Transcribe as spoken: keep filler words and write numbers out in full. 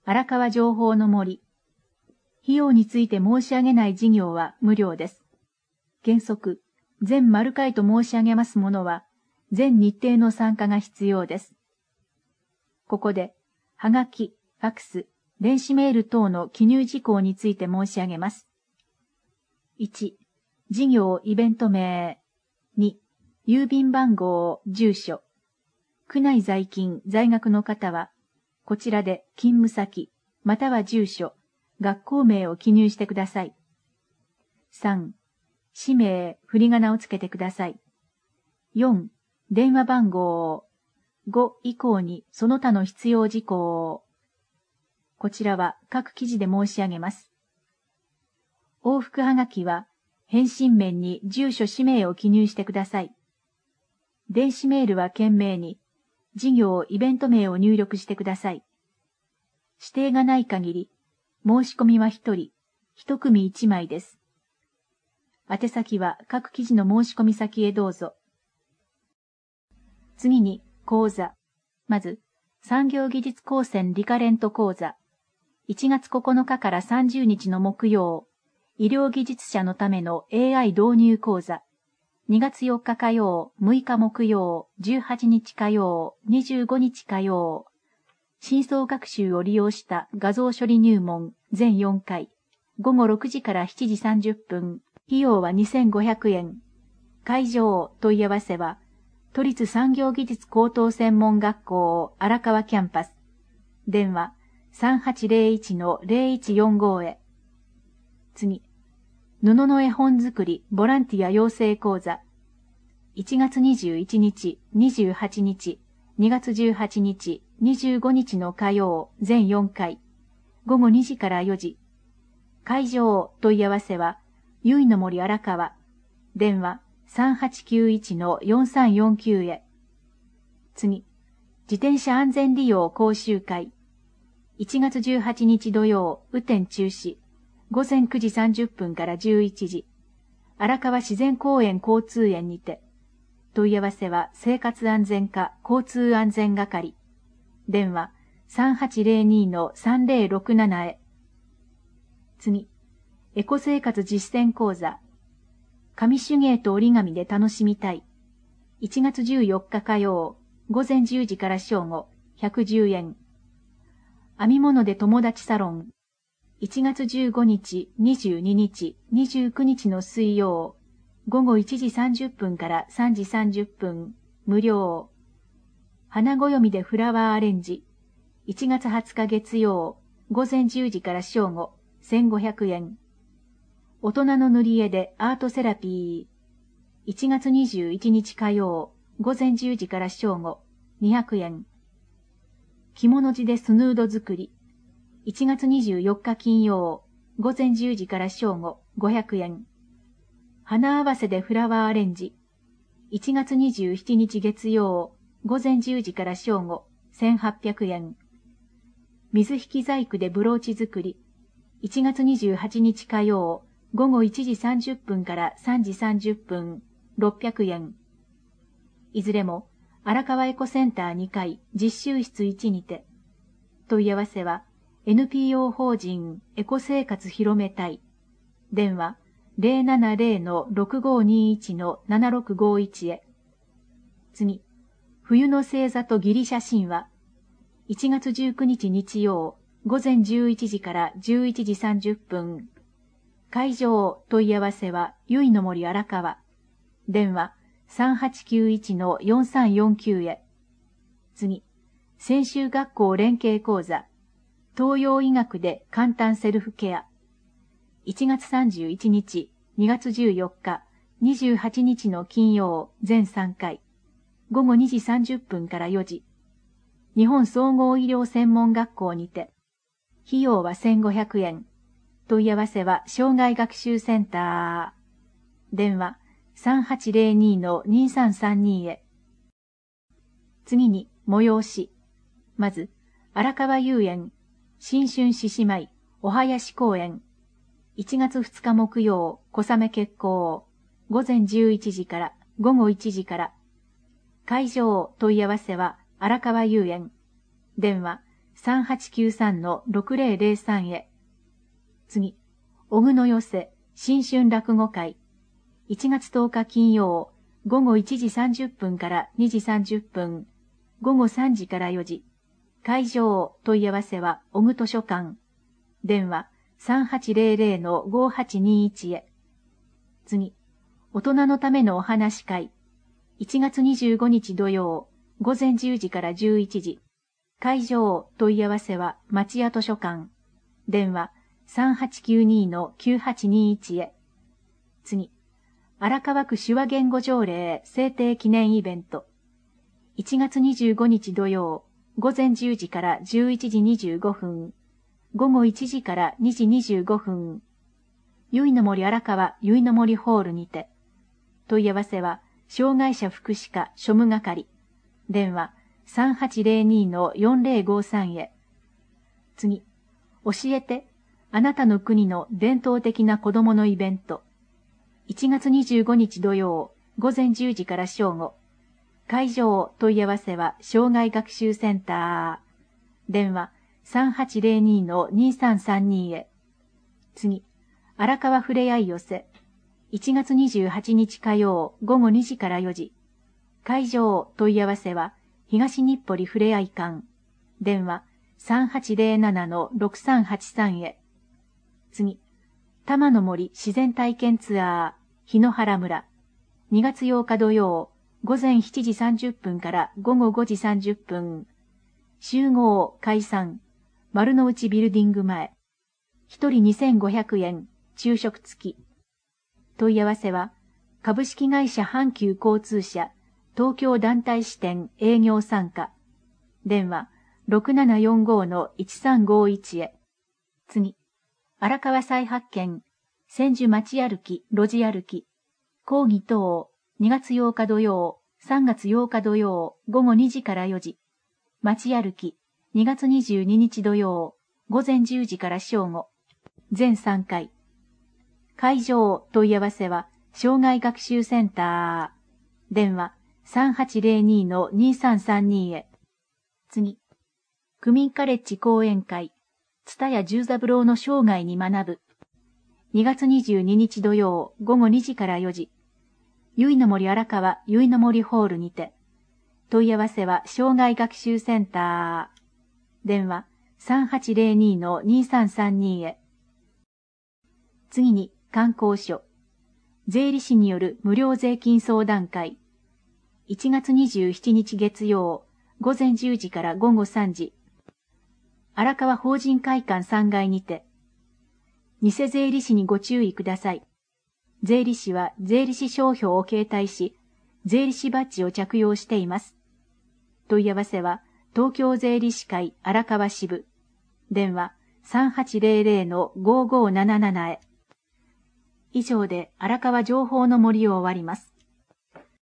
荒川情報の森。費用について申し上げない事業は無料です。原則、全丸会と申し上げますものは、全日程の参加が必要です。ここで、はがき、ファクス、電子メール等の記入事項について申し上げます。いち、事業イベント名。に、郵便番号、住所。区内在勤、在学の方は、こちらで勤務先、または住所、学校名を記入してください。さん、氏名、振り仮名をつけてください。よん、電話番号。ご以降にその他の必要事項。こちらは各記事で申し上げます。往復はがきは、返信面に住所氏名を記入してください。電子メールは懸命に、事業イベント名を入力してください。指定がない限り、申し込みはひとり、いち組いちまいです。宛先は各記事の申し込み先へどうぞ。次に、講座。まず、産業技術高専リカレント講座。いちがつここのかからさんじゅうにちの木曜、医療技術者のための エーアイ 導入講座。にがつよっか火曜、むいか木曜、じゅうはちにち火曜、にじゅうごにち火曜。深層学習を利用した画像処理入門全よんかい。ごごろくじからしちじさんじゅっぷん。費用はにせんごひゃくえん。会場問い合わせは、都立産業技術高等専門学校荒川キャンパス。電話 さんはちゼロいちのゼロいちよんご へ。次。布の絵本作りボランティア養成講座。いちがつにじゅういちにち、にじゅうはちにち、にがつじゅうはちにち、にじゅうごにちの火曜全よんかい。ごごにじからよじ。会場問い合わせは、ゆいの森荒川。電話さんはちきゅういちのよんさんよんきゅうへ。次。自転車安全利用講習会。いちがつじゅうはちにち土曜、雨天中止。ごぜんくじさんじゅっぷんからじゅういちじ。荒川自然公園交通園にて。問い合わせは生活安全課交通安全係。電話さんはちゼロにのさんゼロろくななへ。次。エコ生活実践講座。紙手芸と折り紙で楽しみたい。いちがつじゅうよっか火曜、ごぜんじゅうじから正午、ひゃくじゅうえん。編み物で友達サロン。いちがつじゅうごにち、にじゅうににち、にじゅうくにちの水曜、ごごいちじさんじゅっぷんからさんじさんじゅっぷん、無料。花暦でフラワーアレンジ。いちがつはつか月曜、ごぜんじゅうじから正午、せんごひゃくえん。大人の塗り絵でアートセラピー。いちがつにじゅういちにち火曜、ごぜんじゅうじから正午、にひゃくえん。着物地でスヌード作り。いちがつにじゅうよっか金曜、ごぜんじゅうじから正午、ごひゃくえん。花合わせでフラワーアレンジ。いちがつにじゅうしちにち月曜、ごぜんじゅうじから正午、せんはっぴゃくえん。水引き細工でブローチ作り。いちがつにじゅうはちにち火曜、ごごいちじさんじゅっぷんからさんじさんじゅっぷん、ろっぴゃくえん。いずれも、荒川エコセンターにかい、実習室いちにて。問い合わせは、エヌピーオー 法人エコ生活広めたい。電話ゼロななゼロのろくごにいちのななろくごいちへ。次。冬の星座とギリシャ神話。いちがつじゅうくにち日曜、ごぜんじゅういちじからじゅういちじさんじゅっぷん。会場問い合わせは、ゆいの森荒川。電話さんはちきゅういちのよんさんよんきゅうへ。次。専修学校連携講座。東洋医学で簡単セルフケア。いちがつさんじゅういちにち、にがつじゅうよっか、にじゅうはちにちの金曜全さんかい。ごごにじさんじゅっぷんからよじ。日本総合医療専門学校にて。費用はせんごひゃくえん。問い合わせは障害学習センター。電話さんはちゼロにのにさんさんにへ。次に、催し。まず、荒川遊園。新春獅子舞、お囃子公演。いちがつふつか木曜、小雨決行。ごぜんじゅういちじから、ごごいちじから。会場問い合わせは、荒川遊園。電話さんはちきゅうさんのろくぜろぜろさん へ。次、小具の寄せ、新春落語会。いちがつとおか金曜、午後いちじさんじゅっぷんからにじさんじゅっぷん、午後さんじからよじ。会場、問い合わせは小具図書館。電話 さんはちぜろぜろのごはちにいち へ。次、大人のためのお話会。いちがつにじゅうごにち土曜、午前じゅうじからじゅういちじ。会場、問い合わせは町屋図書館。電話 さんはちきゅうにのきゅうはちにいち へ。次、荒川区手話言語条例制定記念イベント。いちがつにじゅうごにち土曜、午前じゅうじからじゅういちじにじゅうごふん、午後いちじからにじにじゅうごふん、ゆいの森荒川ゆいの森ホールにて。問い合わせは、障害者福祉課庶務係。電話 さんはちぜろにのよんぜろごさん へ。次、教えて、あなたの国の伝統的な子供のイベント。いちがつにじゅうごにち土曜、午前じゅうじから正午。会場、問い合わせは、障害学習センター。電話 さんはちぜろにのにさんさんに へ。次、荒川ふれあい寄せ。いちがつにじゅうはちにち火曜、午後にじからよじ。会場、問い合わせは、東日暮里ふれあい館。電話 さんはちぜろななのろくさんはちさん へ。次、玉の森自然体験ツアー、日野原村。にがつようか土曜、午前しちじさんじゅっぷんから午後ごじさんじゅっぷん。集合、解散。丸の内ビルディング前。一人にせんごひゃくえん、昼食付き。問い合わせは、株式会社阪急交通社、東京団体支店営業参加。電話ろくななよんごのいちさんごいちへ。次、荒川再発見、千住町歩き、路地歩き。講義等、にがつようか土曜、さんがつようか土曜、午後にじからよじ。町歩き、にがつにじゅうににち土曜、午前じゅうじから正午。全さんかい。会場、問い合わせは、障害学習センター。電話 さんはちぜろにのにさんさんに へ。次、区民カレッジ講演会、蔦屋十三郎の生涯に学ぶ。にがつにじゅうににち土曜、午後にじからよじ。ゆいの森荒川ゆいの森ホールにて。問い合わせは障害学習センター。電話 さんはちぜろにのにさんさんに へ。次に、観光所。税理士による無料税金相談会。いちがつにじゅうしちにち月曜、午前じゅうじから午後さんじ。荒川法人会館さんがいにて。偽税理士にご注意ください。税理士は税理士商標を携帯し、税理士バッジを着用しています。問い合わせは、東京税理士会荒川支部。電話さんはちぜろぜろのごごなななな へ。以上で荒川情報の森を終わります。